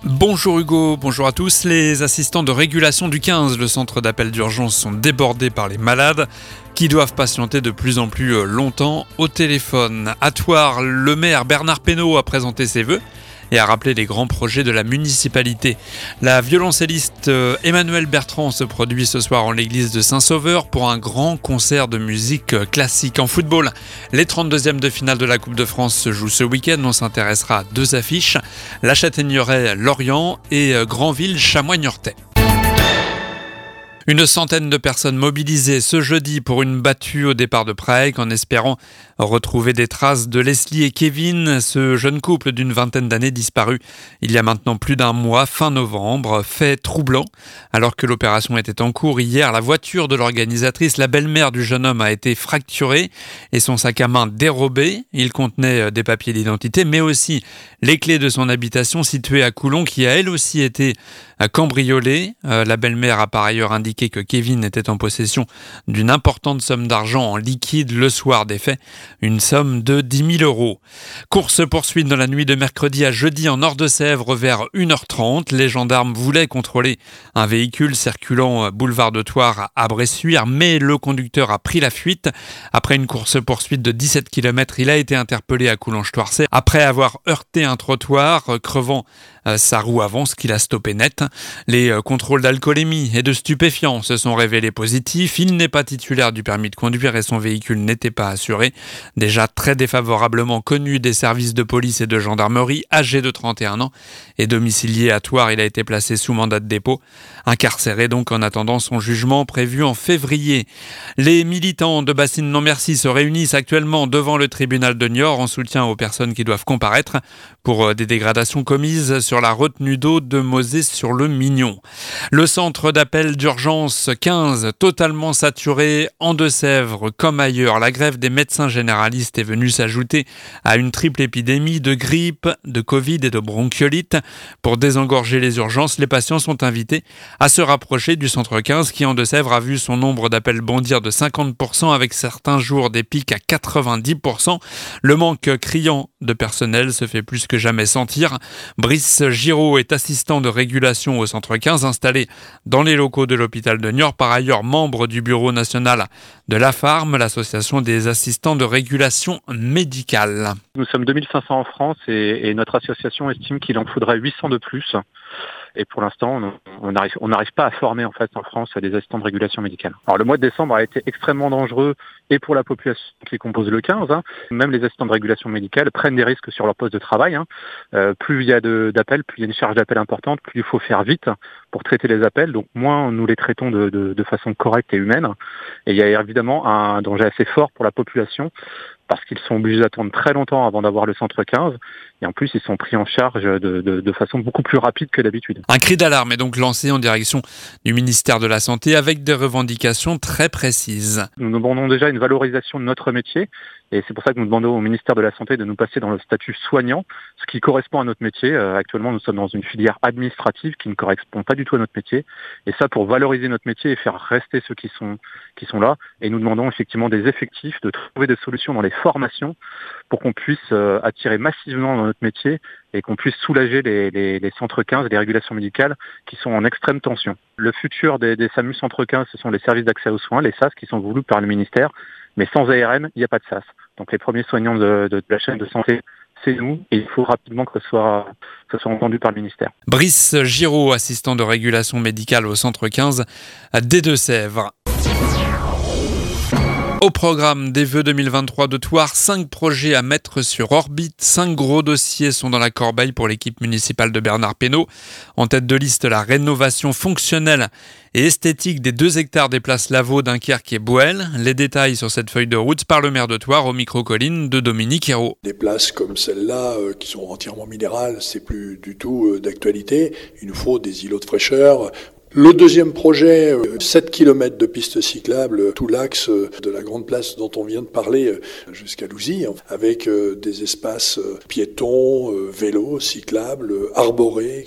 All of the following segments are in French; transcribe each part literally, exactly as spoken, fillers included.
Bonjour Hugo, bonjour à tous. Les assistants de régulation du quinze, le centre d'appel d'urgence, sont débordés par les malades qui doivent patienter de plus en plus longtemps au téléphone. À Thouars, le maire Bernard Penaud a présenté ses vœux et a rappelé les grands projets de la municipalité. La violoncelliste Emmanuelle Bertrand se produit ce soir en l'église de Saint-Sauveur pour un grand concert de musique classique. En football, les trente-deuxièmes de finale de la Coupe de France se jouent ce week-end. On s'intéressera à deux affiches, La Châtaigneraie-Lorient et Granville-Chamois-Niortais. Une centaine de personnes mobilisées ce jeudi pour une battue au départ de Prague en espérant retrouver des traces de Leslie et Kevin, ce jeune couple d'une vingtaine d'années disparu il y a maintenant plus d'un mois, fin novembre. Fait troublant. Alors que l'opération était en cours hier, la voiture de l'organisatrice, la belle-mère du jeune homme, a été fracturée et son sac à main dérobé. Il contenait des papiers d'identité mais aussi les clés de son habitation située à Coulon qui a elle aussi été cambriolée. La belle-mère a par ailleurs indiqué que Kevin était en possession d'une importante somme d'argent en liquide le soir des faits, une somme de dix mille euros. Course-poursuite dans la nuit de mercredi à jeudi en Nord-de-Sèvres vers une heure trente. Les gendarmes voulaient contrôler un véhicule circulant boulevard de Thouars à Bressuire, mais le conducteur a pris la fuite. Après une course-poursuite de dix-sept kilomètres, il a été interpellé à Coulanges-Thouarcet après avoir heurté un trottoir, crevant sa roue avant, ce qui l'a stoppé net. Les contrôles d'alcoolémie et de stupéfiants se sont révélés positifs. Il n'est pas titulaire du permis de conduire et son véhicule n'était pas assuré. Déjà très défavorablement connu des services de police et de gendarmerie, âgé de trente et un ans et domicilié à Thouars, il a été placé sous mandat de dépôt, incarcéré donc en attendant son jugement prévu en février. Les militants de Bassine Non Merci se réunissent actuellement devant le tribunal de Niort en soutien aux personnes qui doivent comparaître pour des dégradations commises sur la retenue d'eau de Mosée-sur-le-Mignon. Le centre d'appel d'urgence quinze, totalement saturé en Deux-Sèvres comme ailleurs. La grève des médecins généralistes est venue s'ajouter à une triple épidémie de grippe, de Covid et de bronchiolite. Pour désengorger les urgences, les patients sont invités à se rapprocher du centre quinze qui en Deux-Sèvres a vu son nombre d'appels bondir de cinquante pour cent avec certains jours des pics à quatre-vingt-dix pour cent. Le manque criant de personnel se fait plus que jamais sentir. Brice Giraud est assistant de régulation au centre quinze installé dans les locaux de l'hôpital de Niort, par ailleurs membre du bureau national de l'A F A R M, l'association des assistants de régulation médicale. Nous sommes deux mille cinq cents en France et, et notre association estime qu'il en faudrait huit cents de plus. Et pour l'instant, on n'arrive on n'arrive pas à former en fait en France des assistants de régulation médicale. Alors le mois de décembre a été extrêmement dangereux et pour la population qui compose le quinze. Hein. Même les assistants de régulation médicale prennent des risques sur leur poste de travail. Hein. Euh, plus il y a de, d'appels, plus il y a une charge d'appel importante, plus il faut faire vite pour traiter les appels. Donc moins nous les traitons de, de, de façon correcte et humaine. Et il y a évidemment un danger assez fort pour la population parce qu'ils sont obligés d'attendre très longtemps avant d'avoir le centre quinze. Et en plus, ils sont pris en charge de, de, de façon beaucoup plus rapide que d'habitude. Un cri d'alarme est donc lancé en direction du ministère de la Santé avec des revendications très précises. Nous demandons déjà une valorisation de notre métier et c'est pour ça que nous demandons au ministère de la Santé de nous passer dans le statut soignant, ce qui correspond à notre métier. Euh, actuellement, nous sommes dans une filière administrative qui ne correspond pas du tout à notre métier. Et ça, pour valoriser notre métier et faire rester ceux qui sont, qui sont là. Et nous demandons effectivement des effectifs, de trouver des solutions dans les formations pour qu'on puisse euh, attirer massivement dans notre métier et qu'on puisse soulager les, les, les centres quinze et les régulations médicales qui sont en extrême tension. Le futur des, des SAMU centre quinze, ce sont les services d'accès aux soins, les S A S, qui sont voulus par le ministère. Mais sans A R M, il n'y a pas de S A S. Donc les premiers soignants de, de, de la chaîne de santé, c'est nous, et il faut rapidement que ce soit, que ce soit entendu par le ministère. Brice Giraud, assistant de régulation médicale au centre quinze des Deux-Sèvres. Au programme des vœux deux mille vingt-trois de Thouars, cinq projets à mettre sur orbite. Cinq gros dossiers sont dans la corbeille pour l'équipe municipale de Bernard Penaud. En tête de liste, la rénovation fonctionnelle et esthétique des deux hectares des places Lavaux, Dunkerque et Bouel. Les détails sur cette feuille de route par le maire de Thouars au micro-colline de Dominique Hérault. Des places comme celle-là, euh, qui sont entièrement minérales, c'est plus du tout euh, d'actualité. Il nous faut des îlots de fraîcheur. Le deuxième projet, sept kilomètres de pistes cyclables, tout l'axe de la grande place dont on vient de parler jusqu'à Louzy, avec des espaces piétons, vélos, cyclables, arborés, et cetera.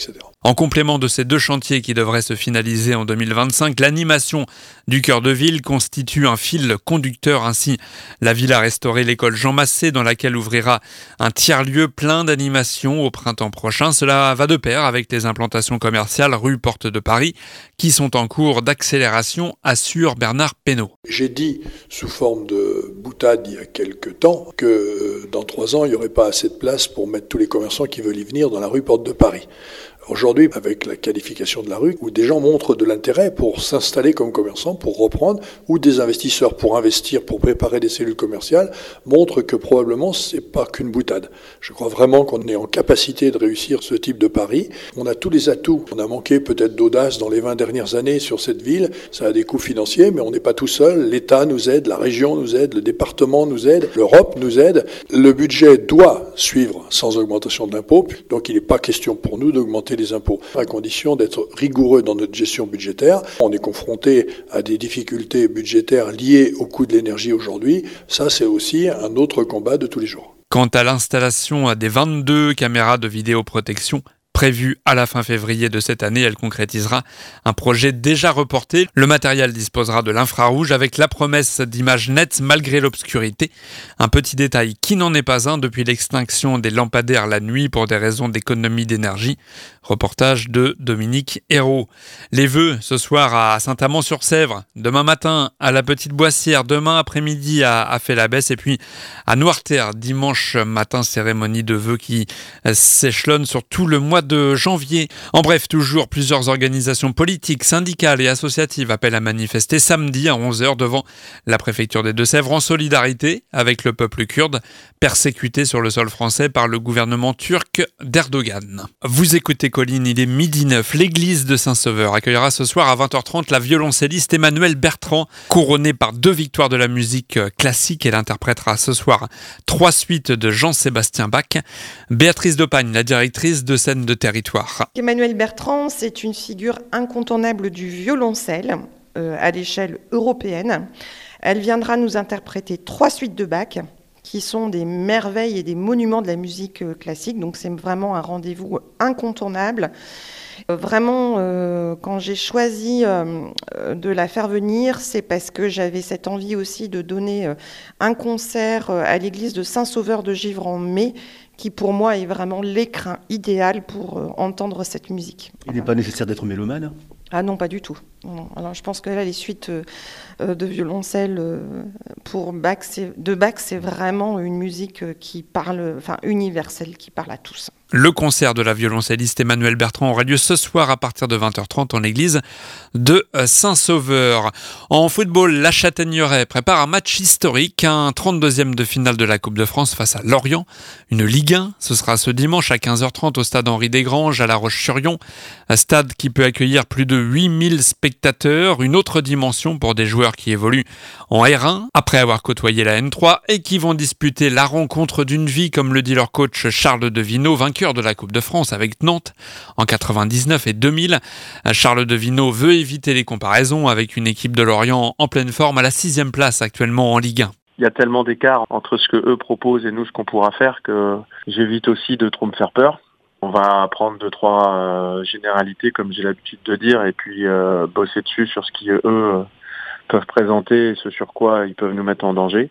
En complément de ces deux chantiers qui devraient se finaliser en deux mille vingt-cinq, l'animation du cœur de ville constitue un fil conducteur. Ainsi, la ville a restauré l'école Jean Massé dans laquelle ouvrira un tiers-lieu plein d'animation au printemps prochain. Cela va de pair avec les implantations commerciales rue Porte de Paris qui sont en cours d'accélération, assure Bernard Pénaud. J'ai dit sous forme de boutade il y a quelques temps que dans trois ans, il n'y aurait pas assez de place pour mettre tous les commerçants qui veulent y venir dans la rue Porte de Paris. Aujourd'hui, avec la qualification de la rue, où des gens montrent de l'intérêt pour s'installer comme commerçants, pour reprendre, ou des investisseurs pour investir, pour préparer des cellules commerciales, montrent que probablement c'est pas qu'une boutade. Je crois vraiment qu'on est en capacité de réussir ce type de pari. On a tous les atouts. On a manqué peut-être d'audace dans les vingt dernières années sur cette ville. Ça a des coûts financiers, mais on n'est pas tout seul. L'État nous aide, la région nous aide, le département nous aide, l'Europe nous aide. Le budget doit suivre sans augmentation d'impôts. Donc il n'est pas question pour nous d'augmenter les impôts, à condition d'être rigoureux dans notre gestion budgétaire. On est confronté à des difficultés budgétaires liées au coût de l'énergie aujourd'hui. Ça, c'est aussi un autre combat de tous les jours. Quant à l'installation des vingt-deux caméras de vidéoprotection prévue à la fin février de cette année, elle concrétisera un projet déjà reporté. Le matériel disposera de l'infrarouge avec la promesse d'images nettes malgré l'obscurité. Un petit détail qui n'en est pas un depuis l'extinction des lampadaires la nuit pour des raisons d'économie d'énergie. Reportage de Dominique Hérault. Les vœux ce soir à Saint-Amand-sur-Sèvre, demain matin à la Petite Boissière, demain après-midi à, à Fay-la-Besse et puis à Noirterre dimanche matin, cérémonie de vœux qui s'échelonne sur tout le mois de janvier. En bref, toujours plusieurs organisations politiques, syndicales et associatives appellent à manifester samedi à onze heures devant la préfecture des Deux-Sèvres en solidarité avec le peuple kurde, persécuté sur le sol français par le gouvernement turc d'Erdogan. Vous écoutez Colline, il est midi neuf. L'église de Saint-Sauveur accueillera ce soir à vingt heures trente la violoncelliste Emmanuelle Bertrand. Couronnée par deux victoires de la musique classique, elle interprétera ce soir trois suites de Jean-Sébastien Bach. Béatrice Dopagne, la directrice de scène de territoire. Emmanuelle Bertrand, c'est une figure incontournable du violoncelle euh, à l'échelle européenne. Elle viendra nous interpréter trois suites de Bach, qui sont des merveilles et des monuments de la musique classique. Donc c'est vraiment un rendez-vous incontournable. Vraiment, euh, quand j'ai choisi euh, de la faire venir, c'est parce que j'avais cette envie aussi de donner euh, un concert euh, à l'église de Saint-Sauveur de Givre en mai, qui pour moi est vraiment l'écrin idéal pour euh, entendre cette musique. Il n'est pas nécessaire d'être mélomane ? Ah non, pas du tout. Non. Alors je pense que là, les suites euh, de violoncelle euh, pour Bach, c'est, de Bach, c'est vraiment une musique qui parle, enfin universelle, qui parle à tous. Le concert de la violoncelliste Emmanuelle Bertrand aura lieu ce soir à partir de vingt heures trente en l'église de Saint-Sauveur. En football, la Châtaigneraie prépare un match historique, un trente-deuxième de finale de la Coupe de France face à Lorient. Une Ligue un, ce sera ce dimanche à quinze heures trente au stade Henri-Desgranges à La Roche-sur-Yon. Un stade qui peut accueillir plus de huit mille spectateurs, une autre dimension pour des joueurs qui évoluent en R un après avoir côtoyé la N trois et qui vont disputer la rencontre d'une vie, comme le dit leur coach Charles Devineau, vainqueur de la Coupe de France avec Nantes en quatre-vingt-dix-neuf et deux mille. Charles Devineau veut éviter les comparaisons avec une équipe de Lorient en pleine forme à la sixième place actuellement en Ligue un. Il y a tellement d'écart entre ce que eux proposent et nous ce qu'on pourra faire que j'évite aussi de trop me faire peur. On va prendre deux, trois euh, généralités comme j'ai l'habitude de dire et puis euh, bosser dessus sur ce qui eux euh, peuvent présenter et ce sur quoi ils peuvent nous mettre en danger.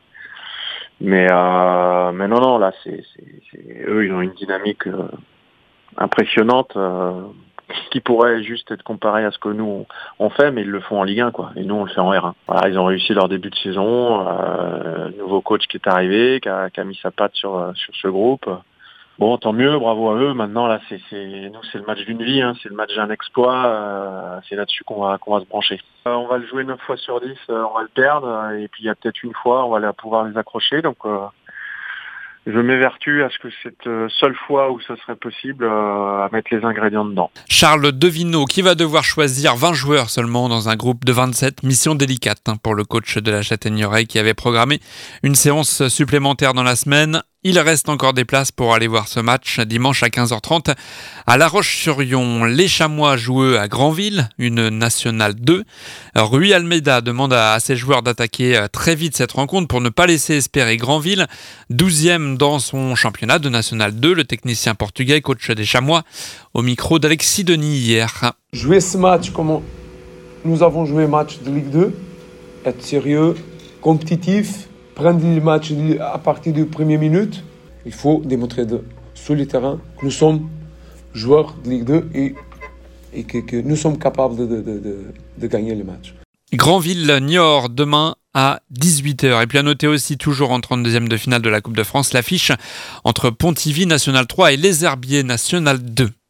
Mais, euh, mais non, non, là, c'est, c'est, c'est eux, ils ont une dynamique euh, impressionnante euh, qui pourrait juste être comparée à ce que nous, on, on fait, mais ils le font en Ligue un, quoi. Et nous, on le fait en R un. Voilà, ils ont réussi leur début de saison. Euh, nouveau coach qui est arrivé, qui a, qui a mis sa patte sur, sur ce groupe. Bon, tant mieux, bravo à eux. Maintenant, là, c'est, c'est nous, c'est le match d'une vie, hein, c'est le match d'un exploit. Euh, c'est là-dessus qu'on va, qu'on va se brancher. Euh, on va le jouer neuf fois sur dix, euh, on va le perdre. Euh, et puis, il y a peut-être une fois, on va la, pouvoir les accrocher. Donc, euh, je m'évertue à ce que cette seule fois où ça serait possible, euh, à mettre les ingrédients dedans. Charles Devineau, qui va devoir choisir vingt joueurs seulement dans un groupe de vingt-sept. Mission délicate hein, pour le coach de la Châtaigneraie qui avait programmé une séance supplémentaire dans la semaine. Il reste encore des places pour aller voir ce match dimanche à quinze heures trente à La Roche-sur-Yon. Les Chamois jouent à Granville, une nationale deux. Rui Almeida demande à ses joueurs d'attaquer très vite cette rencontre pour ne pas laisser espérer Granville. douzième dans son championnat de nationale deux, le technicien portugais, coach des Chamois, au micro d'Alexis Denis hier. Jouer ce match comme nous avons joué le match de Ligue deux, être sérieux, compétitif, prendre le match à partir des premières minutes. Il faut démontrer de, sur le terrain que nous sommes joueurs de Ligue deux et, et que, que nous sommes capables de, de, de, de gagner le match. Granville-Niort demain à dix-huit heures. Et puis à noter aussi, toujours en trente-deuxième de finale de la Coupe de France, l'affiche entre Pontivy National trois et Les Herbiers National deux.